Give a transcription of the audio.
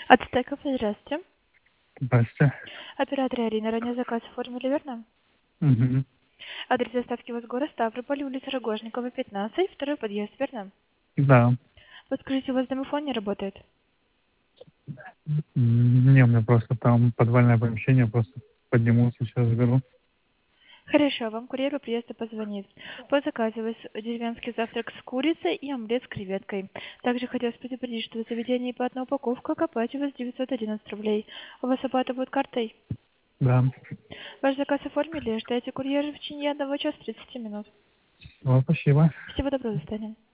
От стеков, здравствуйте. Здрасте. Оператор Арина, ранее заказ оформили, верно? Мгм. Адрес доставки у вас город Ставрополь, улица Рогожникова, 15, второй подъезд, верно? Да. Подскажите, у вас домофон не работает? Не, у меня просто там подвальное помещение, просто подниму, сейчас заберу. Хорошо, вам курьер по приезду позвонит. По заказу у вас деревенский завтрак с курицей и омлет с креветкой. Также хотелось предупредить, что в заведении по одной упаковке к оплате у вас 911 рублей. У вас оплата будет картой? Да. Ваш заказ оформили, ждайте курьера в течение 1 часа 30 минут. Вот, спасибо. Всего доброго, до свидания.